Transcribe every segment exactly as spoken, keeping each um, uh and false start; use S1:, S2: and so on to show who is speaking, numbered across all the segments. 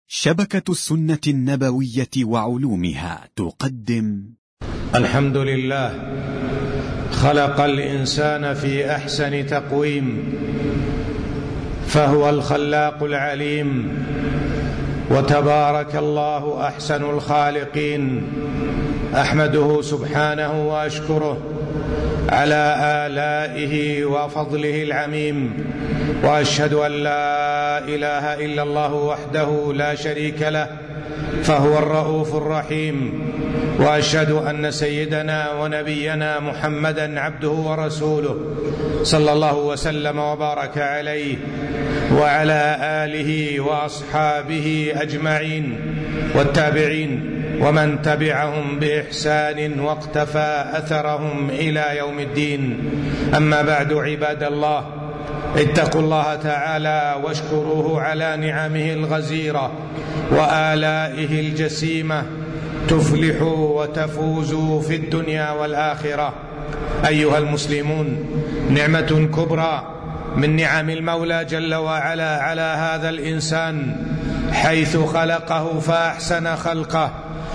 S1: شبكة السنة النبوية وعلومها تقدم.
S2: الحمد لله، خلق الإنسان في أحسن تقويم، فهو الخلاق العليم، وتبارك الله أحسن الخالقين. أحمده سبحانه وأشكره على آلائه وفضله العميم، وأشهد أن لا إله إلا الله وحده لا شريك له، فهو الرؤوف الرحيم. وأشهد أن سيدنا ونبينا محمدا عبده ورسوله، صلى الله وسلم وبارك عليه وعلى آله وأصحابه أجمعين، والتابعين ومن تبعهم بإحسان واقتفى أثرهم إلى يوم الدين. أما بعد، عباد الله، اتقوا الله تعالى واشكروه على نعمه الغزيرة وآلائه الجسيمة، تفلحوا وتفوزوا في الدنيا والآخرة. أيها المسلمون، نعمة كبرى من نعم المولى جل وعلا على هذا الإنسان، حيث خلقه فأحسن خلقه،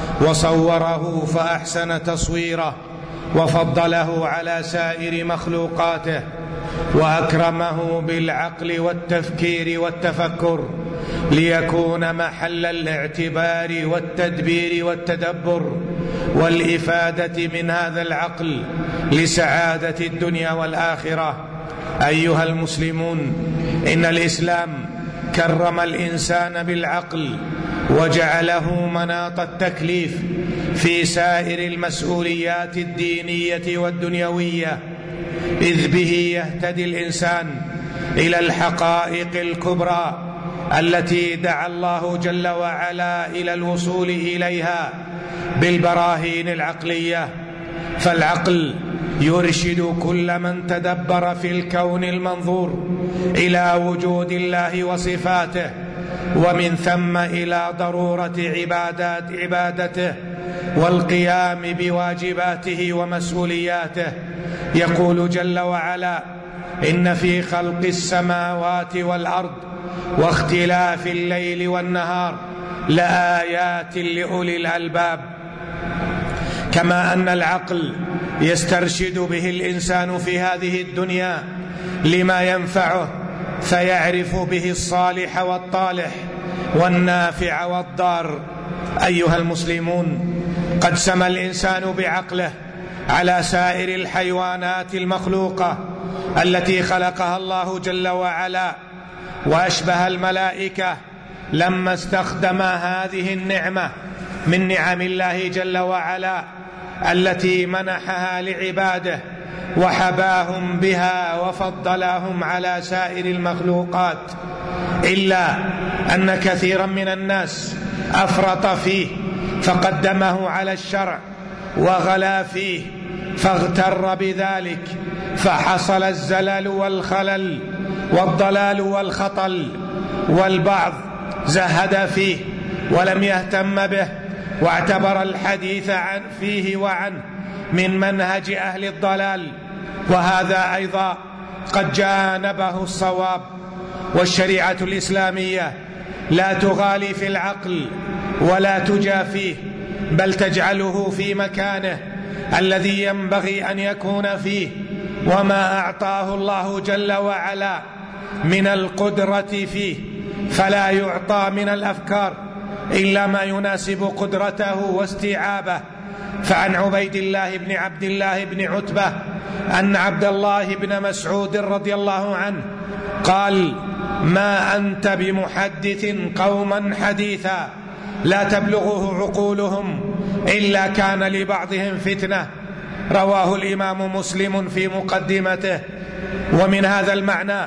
S2: وصوره فأحسن تصويره، وفضله على سائر مخلوقاته، وأكرمه بالعقل والتفكير والتفكر، ليكون محل الاعتبار والتدبير والتدبر والإفادة من هذا العقل لسعادة الدنيا والآخرة. أيها المسلمون، إن الإسلام كرم الإنسان بالعقل، وجعله مناط التكليف في سائر المسؤوليات الدينية والدنيوية، إذ به يهتدي الإنسان إلى الحقائق الكبرى التي دعا الله جل وعلا إلى الوصول إليها بالبراهين العقلية. فالعقل يرشد كل من تدبر في الكون المنظور إلى وجود الله وصفاته، ومن ثم إلى ضرورة عبادات عبادته والقيام بواجباته ومسؤولياته. يقول جل وعلا: إن في خلق السماوات والأرض واختلاف الليل والنهار لآيات لأولي الألباب. كما أن العقل يسترشد به الإنسان في هذه الدنيا لما ينفعه، فيعرف به الصالح والطالح والنافع والضار. أيها المسلمون، قد سمى الإنسان بعقله على سائر الحيوانات المخلوقة التي خلقها الله جل وعلا، وأشبه الملائكة لما استخدم هذه النعمة من نعم الله جل وعلا التي منحها لعباده، وحباهم بها وفضلهم على سائر المخلوقات. إلا أن كثيرا من الناس أفرط فيه فقدمه على الشرع، وغلا فيه فاغتر بذلك، فحصل الزلل والخلل والضلال والخطل. والبعض زهد فيه ولم يهتم به، واعتبر الحديث عن فيه وعنه من منهج أهل الضلال، وهذا أيضا قد جانبه الصواب. والشريعة الإسلامية لا تغالي في العقل ولا تجافيه، بل تجعله في مكانه الذي ينبغي أن يكون فيه. وما أعطاه الله جل وعلا من القدرة فيه، فلا يعطى من الأفكار إلا ما يناسب قدرته واستيعابه. فعن عبيد الله بن عبد الله بن عتبة أن عبد الله بن مسعود رضي الله عنه قال: ما أنت بمحدث قوما حديثا لا تبلغه عقولهم إلا كان لبعضهم فتنة. رواه الإمام مسلم في مقدمته. ومن هذا المعنى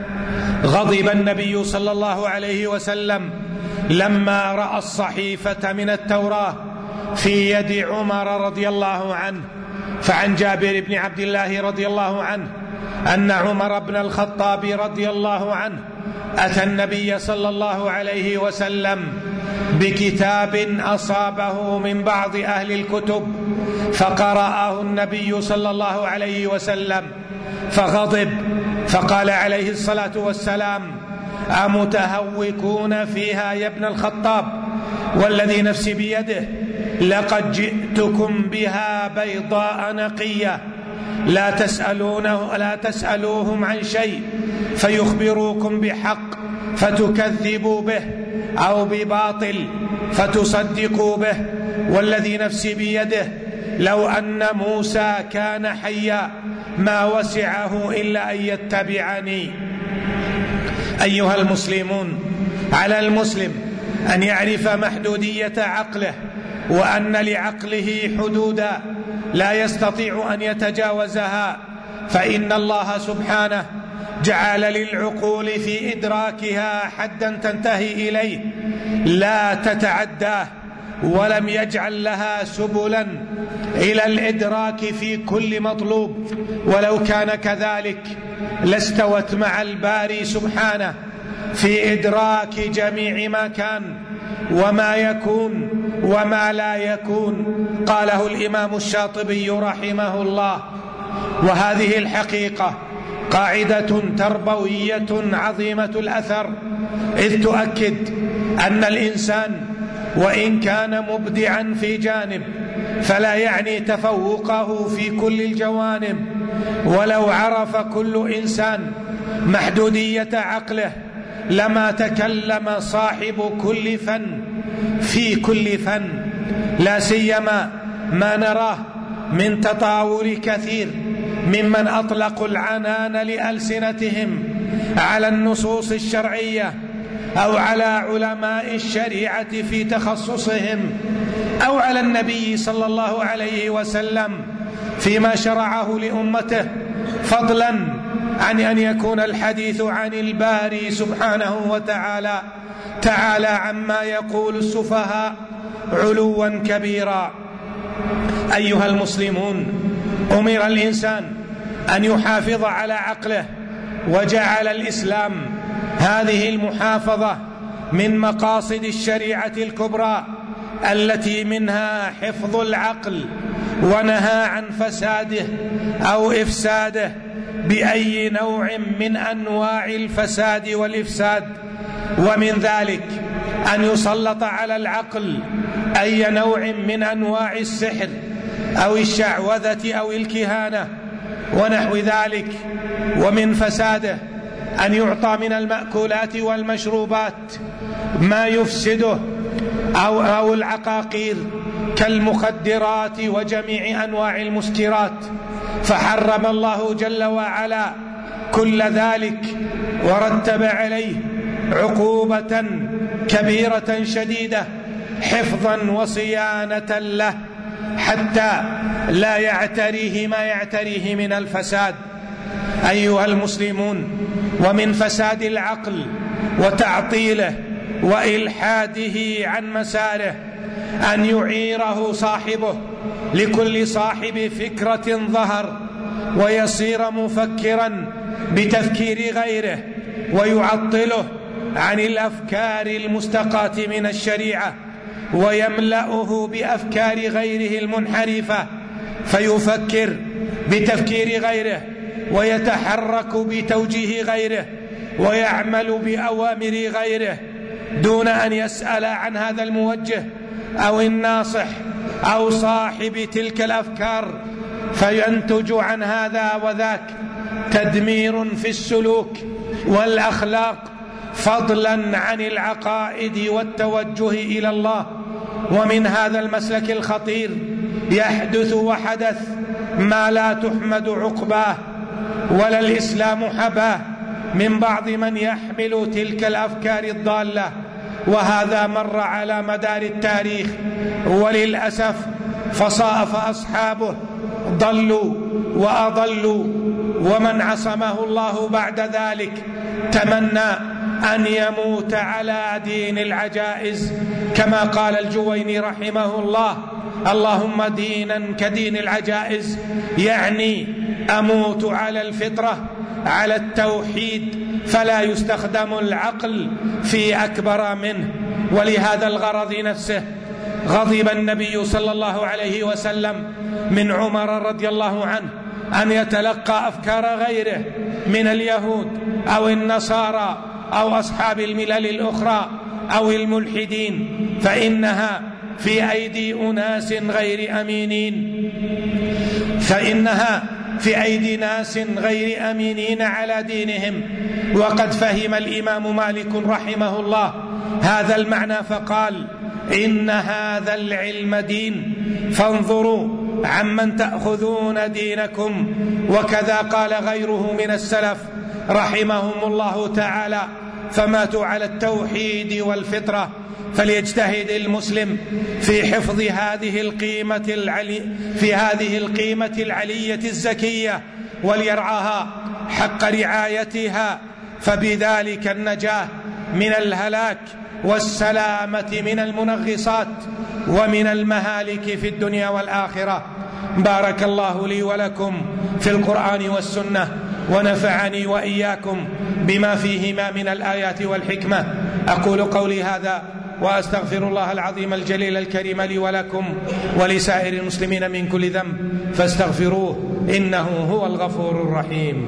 S2: غضب النبي صلى الله عليه وسلم لما رأى الصحيفة من التوراة في يد عمر رضي الله عنه. فعن جابر بن عبد الله رضي الله عنه أن عمر بن الخطاب رضي الله عنه أتى النبي صلى الله عليه وسلم بكتاب أصابه من بعض أهل الكتب، فقرأه النبي صلى الله عليه وسلم فغضب، فقال عليه الصلاة والسلام: أمتهوكون فيها يا ابن الخطاب؟ والذي نفسي بيده لقد جئتكم بها بيضاء نقية لا تسألونه لا تسألوهم عن شيء فيخبروكم بحق فتكذبوا به، أو بباطل فتصدقوا به. والذي نفسي بيده لو أن موسى كان حيا ما وسعه إلا أن يتبعني. أيها المسلمون، على المسلم أن يعرف محدودية عقله، وأن لعقله حدودا لا يستطيع أن يتجاوزها، فإن الله سبحانه جعل للعقول في إدراكها حدا تنتهي إليه لا تتعداه، ولم يجعل لها سبلا إلى الإدراك في كل مطلوب. ولو كان كذلك لاستوت مع الباري سبحانه في إدراك جميع ما كان وما يكون وما لا يكون. قاله الإمام الشاطبي رحمه الله. وهذه الحقيقة قاعدة تربوية عظيمة الأثر، إذ تؤكد أن الإنسان وإن كان مبدعا في جانب فلا يعني تفوقه في كل الجوانب. ولو عرف كل إنسان محدودية عقله لما تكلم صاحب كل فن في كل فن، لا سيما ما نراه من تطاول كثير ممن أطلقوا العنان لألسنتهم على النصوص الشرعية أو على علماء الشريعة في تخصصهم، أو على النبي صلى الله عليه وسلم فيما شرعه لأمته، فضلا عن أن يكون الحديث عن الباري سبحانه وتعالى تعالى عما يقول السفهاء علوا كبيرا. أيها المسلمون، أمر الإنسان أن يحافظ على عقله، وجعل الإسلام هذه المحافظة من مقاصد الشريعة الكبرى التي منها حفظ العقل، ونهى عن فساده أو إفساده بأي نوع من أنواع الفساد والإفساد. ومن ذلك أن يسلط على العقل أي نوع من أنواع السحر أو الشعوذة أو الكهانة ونحو ذلك. ومن فساده أن يعطى من المأكولات والمشروبات ما يفسده أو, أو العقاقير كالمخدرات وجميع أنواع المسكرات، فحرم الله جل وعلا كل ذلك ورتب عليه عقوبة كبيرة شديدة حفظا وصيانة له حتى لا يعتريه ما يعتريه من الفساد. أيها المسلمون، ومن فساد العقل وتعطيله وإلحاده عن مساره أن يعيره صاحبه لكل صاحب فكرة ظهر ويصير مفكرا بتفكير غيره، ويعطله عن الأفكار المستقاة من الشريعة، ويملأه بأفكار غيره المنحرفة، فيفكر بتفكير غيره ويتحرك بتوجيه غيره ويعمل بأوامر غيره دون أن يسأل عن هذا الموجه أو الناصح أو صاحب تلك الأفكار، فينتج عن هذا وذاك تدمير في السلوك والأخلاق، فضلا عن العقائد والتوجه إلى الله. ومن هذا المسلك الخطير يحدث وحدث ما لا تحمد عقباه ولا الإسلام حباه من بعض من يحمل تلك الأفكار الضالة، وهذا مر على مدار التاريخ وللأسف، فصاف أصحابه ضلوا وأضلوا، ومن عصمه الله بعد ذلك تمنى أن يموت على دين العجائز، كما قال الجويني رحمه الله: اللهم دينا كدين العجائز، يعني أموت على الفطرة على التوحيد فلا يستخدم العقل في أكبر منه. ولهذا الغرض نفسه غضب النبي صلى الله عليه وسلم من عمر رضي الله عنه أن يتلقى أفكار غيره من اليهود أو النصارى أو أصحاب الملل الأخرى أو الملحدين، فإنها في أيدي أناس غير أمينين فإنها في أيدي ناس غير أمينين على دينهم. وقد فهم الإمام مالك رحمه الله هذا المعنى فقال: إن هذا العلم دين، فانظروا عمن تأخذون دينكم. وكذا قال غيره من السلف رحمهم الله تعالى، فماتوا على التوحيد والفطرة. فليجتهد المسلم في حفظ هذه القيمة العلي في هذه القيمة العلية الزكية، وليرعاها حق رعايتها، فبذلك النجاة من الهلاك والسلامة من المنغصات ومن المهالك في الدنيا والآخرة. بارك الله لي ولكم في القرآن والسنة، ونفعني وإياكم بما فيهما من الآيات والحكمة. أقول قولي هذا وأستغفر الله العظيم الجليل الكريم لي ولكم ولسائر المسلمين من كل ذنب، فاستغفروه إنه هو الغفور الرحيم.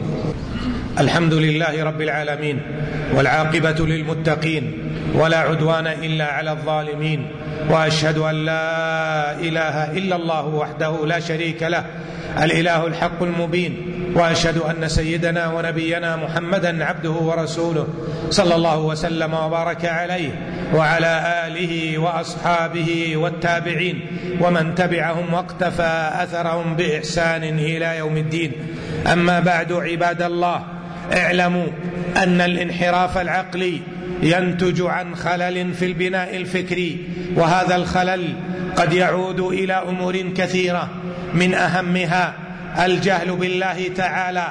S2: الحمد لله رب العالمين، والعاقبة للمتقين، ولا عدوان إلا على الظالمين، وأشهد أن لا إله إلا الله وحده لا شريك له الإله الحق المبين، وأشهد أن سيدنا ونبينا محمدا عبده ورسوله صلى الله وسلم وبارك عليه وعلى آله وأصحابه والتابعين ومن تبعهم واقتفى أثرهم بإحسان إلى يوم الدين. أما بعد، عباد الله، اعلموا أن الانحراف العقلي ينتج عن خلل في البناء الفكري، وهذا الخلل قد يعود إلى أمور كثيرة، من أهمها الجهل بالله تعالى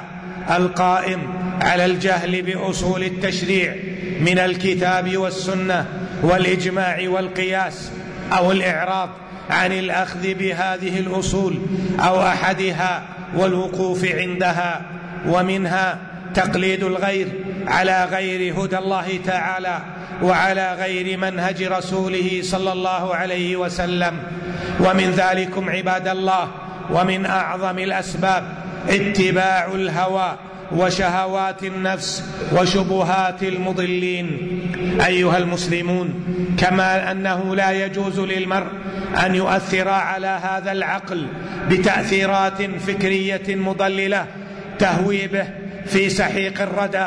S2: القائم على الجهل بأصول التشريع من الكتاب والسنة والإجماع والقياس، أو الإعراض عن الأخذ بهذه الأصول أو أحدها والوقوف عندها، ومنها تقليد الغير على غير هدى الله تعالى وعلى غير منهج رسوله صلى الله عليه وسلم. ومن ذلكم عباد الله، ومن أعظم الأسباب اتباع الهوى وشهوات النفس وشبهات المضلين. أيها المسلمون، كما أنه لا يجوز للمرء أن يؤثر على هذا العقل بتأثيرات فكرية مضللة تهوي به في سحيق الردى،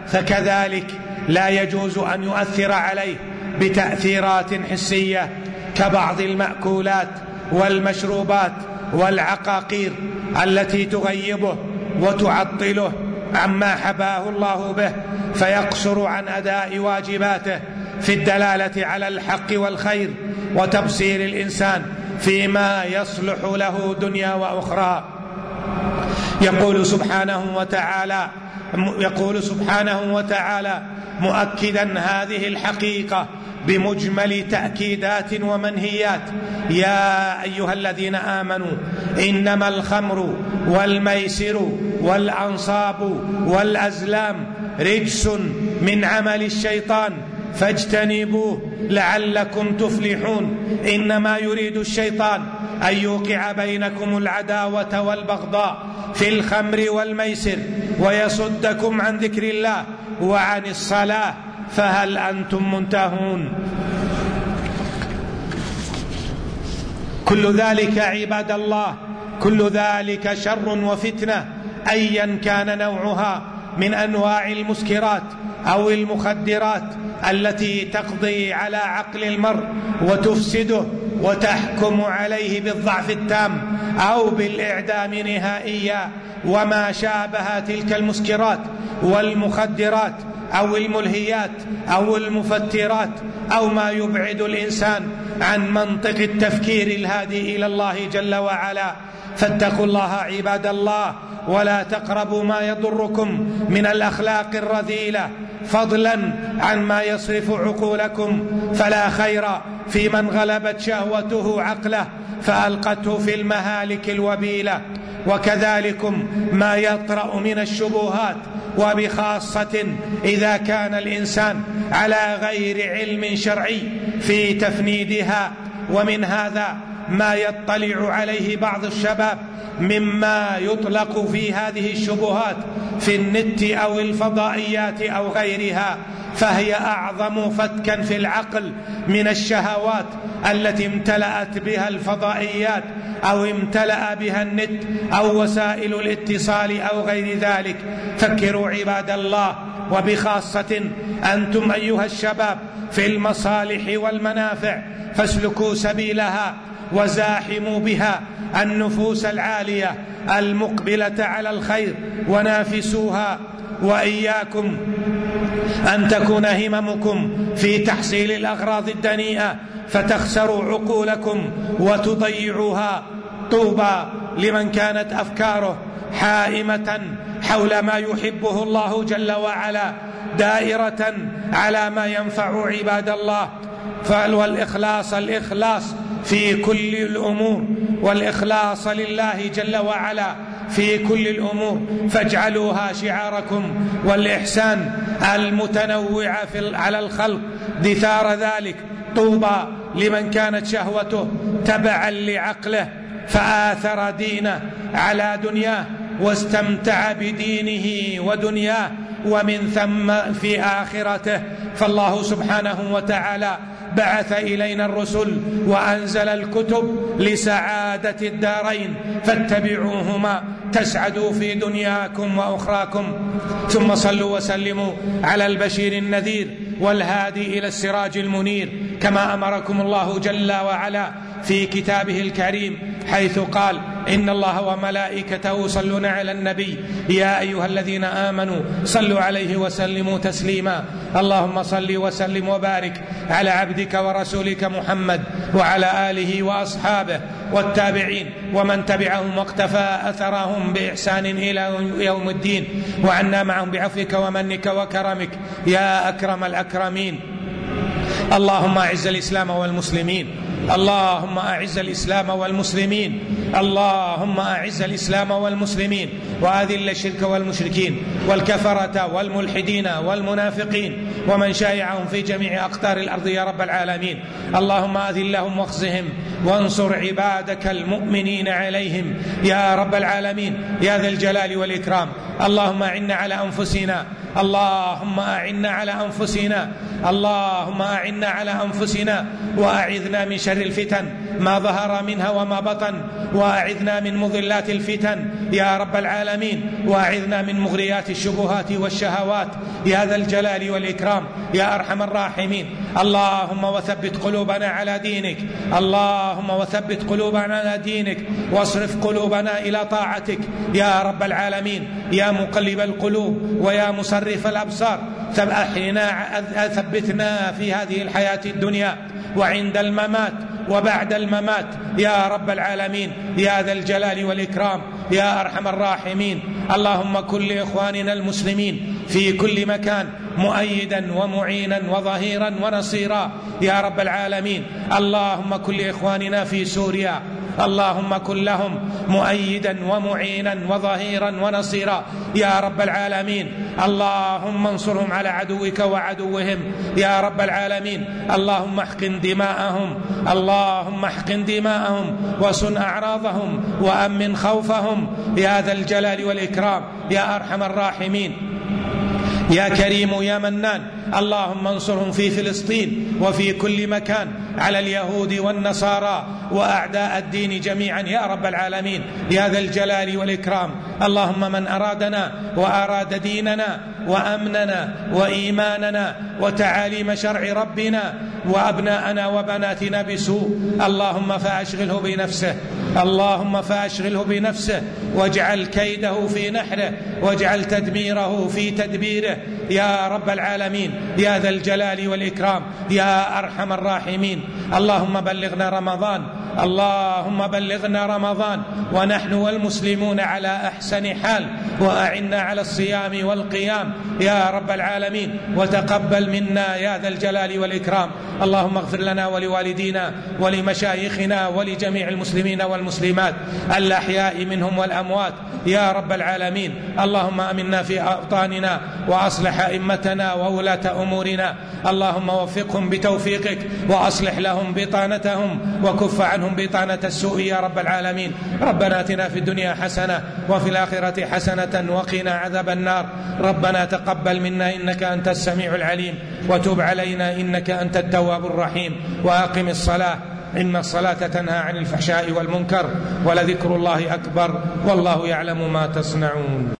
S2: فكذلك لا يجوز أن يؤثر عليه بتأثيرات حسية كبعض المأكولات والمشروبات والعقاقير التي تغيبه وتعطله عما حباه الله به، فيقصر عن أداء واجباته في الدلالة على الحق والخير وتبصير الإنسان فيما يصلح له دنيا وأخرى. يقول سبحانه وتعالى يقول سبحانه وتعالى مؤكدا هذه الحقيقة بمجمل تأكيدات ومنهيات: يا أيها الذين آمنوا إنما الخمر والميسر والأنصاب والأزلام رجس من عمل الشيطان فاجتنبوه لعلكم تفلحون. إنما يريد الشيطان أن يوقع بينكم العداوة والبغضاء في الخمر والميسر ويصدكم عن ذكر الله وعن الصلاة، فهل أنتم منتهون؟ كل ذلك عباد الله، كل ذلك شر وفتنة أيا كان نوعها من أنواع المسكرات أو المخدرات التي تقضي على عقل المرء وتفسده وتحكم عليه بالضعف التام أو بالإعدام نهائيا، وما شابه تلك المسكرات والمخدرات أو الملهيات أو المفترات أو ما يبعد الإنسان عن منطق التفكير الهادي إلى الله جل وعلا. فاتقوا الله عباد الله، ولا تقربوا ما يضركم من الأخلاق الرذيلة، فضلا عن ما يصرف عقولكم، فلا خير في من غلبت شهوته عقله فألقته في المهالك الوبيلة. وكذلكم ما يطرأ من الشبهات، وبخاصة إذا كان الإنسان على غير علم شرعي في تفنيدها. ومن هذا ما يطلع عليه بعض الشباب مما يطلق في هذه الشبهات في النت أو الفضائيات أو غيرها، فهي أعظم فتكا في العقل من الشهوات التي امتلأت بها الفضائيات أو امتلأ بها النت أو وسائل الاتصال أو غير ذلك. فكروا عباد الله، وبخاصة أنتم أيها الشباب في المصالح والمنافع، فاسلكوا سبيلها وزاحموا بها النفوس العالية المقبلة على الخير ونافسوها. وإياكم أن تكون هممكم في تحصيل الأغراض الدنيئة فتخسروا عقولكم وتضيعوها. طوبى لمن كانت أفكاره حائمة حول ما يحبه الله جل وعلا، دائرة على ما ينفع عباد الله. والإخلاص الإخلاص في كل الأمور، والإخلاص لله جل وعلا في كل الأمور، فاجعلوها شعاركم. والإحسان المتنوع على الخلق دثار ذلك. طوبى لمن كانت شهوته تبعا لعقله فآثر دينه على دنياه واستمتع بدينه ودنياه، ومن ثم في آخرته. فالله سبحانه وتعالى بعث إلينا الرسل وأنزل الكتب لسعادة الدارين، فاتبعوهما تسعدوا في دنياكم وأخراكم. ثم صلوا وسلموا على البشير النذير والهادي إلى السراج المنير، كما أمركم الله جل وعلا في كتابه الكريم، حيث قال: إن الله وملائكته يصلون على النبي يا أيها الذين آمنوا صلوا عليه وسلموا تسليما. اللهم صل وسلم وبارك على عبدك ورسولك محمد وعلى آله وأصحابه والتابعين ومن تبعهم واقتفى أثرهم بإحسان إلى يوم الدين، وعنا معهم بعفوك ومنك وكرمك يا أكرم الأكرمين. اللهم أعز الإسلام والمسلمين، اللهم أعز الإسلام والمسلمين، اللهم أعز الإسلام والمسلمين، وأذل الشرك والمشركين والكفرة والملحدين والمنافقين ومن شايعهم في جميع أقطار الأرض يا رب العالمين. اللهم أذلهم واخزهم وانصر عبادك المؤمنين عليهم يا رب العالمين يا ذا الجلال والإكرام. اللهم أعنا على أنفسنا، اللهم أعنا على أنفسنا، اللهم أعنا على أنفسنا، وأعذنا من شر الفتن ما ظهر منها وما بطن، وأعذنا من مضلات الفتن يا رب العالمين، وأعذنا من مغريات الشبهات والشهوات يا ذا الجلال والإكرام يا أرحم الراحمين. اللهم وثبت قلوبنا على دينك، اللهم وثبت قلوبنا على دينك، واصرف قلوبنا إلى طاعتك يا رب العالمين يا مقلب القلوب ويا مصرف الأبصار. ثبتنا في هذه الحياة الدنيا وعند الممات وبعد الممات يا رب العالمين يا ذا الجلال والإكرام يا أرحم الراحمين. اللهم كن لإخواننا المسلمين في كل مكان مؤيدا ومعينا وظهيرا ونصيرا يا رب العالمين. اللهم كن لإخواننا في سوريا، اللهم كن لهم مؤيدا ومعينا وظهيرا ونصيرا يا رب العالمين. اللهم انصرهم على عدوك وعدوهم يا رب العالمين. اللهم احقن دماءهم، اللهم احقن دماءهم وصن أعراضهم وأمن خوفهم يا ذا الجلال والإكرام يا أرحم الراحمين يا كريم يا منان. اللهم انصرهم في فلسطين وفي كل مكان على اليهود والنصارى وأعداء الدين جميعا يا رب العالمين يا ذا الجلال والإكرام. اللهم من أرادنا وأراد ديننا وأمننا وإيماننا وتعاليم شرع ربنا وأبناءنا وبناتنا بسوء، اللهم فأشغله بنفسه، اللهم فأشغله بنفسه واجعل كيده في نحره واجعل تدميره في تدبيره يا رب العالمين يا ذا الجلال والإكرام يا أرحم الراحمين. اللهم بلغنا رمضان، اللهم بلغنا رمضان ونحن والمسلمون على أحسن حال، وأعنا على الصيام والقيام يا رب العالمين، وتقبل منا يا ذا الجلال والإكرام. اللهم اغفر لنا ولوالدينا ولمشايخنا ولجميع المسلمين والمسلمات الأحياء منهم والأموات يا رب العالمين. اللهم أمنا في أوطاننا وأصلح أئمتنا وولاة أمورنا، اللهم وفقهم بتوفيقك وأصلح لهم بطانتهم وكف عنهم عنهم بطانة السوء يا رب العالمين. ربنا آتنا في الدنيا حسنة وفي الآخرة حسنة وقنا عذاب النار. ربنا تقبل منا إنك أنت السميع العليم، وتب علينا إنك أنت التواب الرحيم. وأقم الصلاة إن الصلاة تنهى عن الفحشاء والمنكر، ولذكر الله أكبر، والله يعلم ما تصنعون.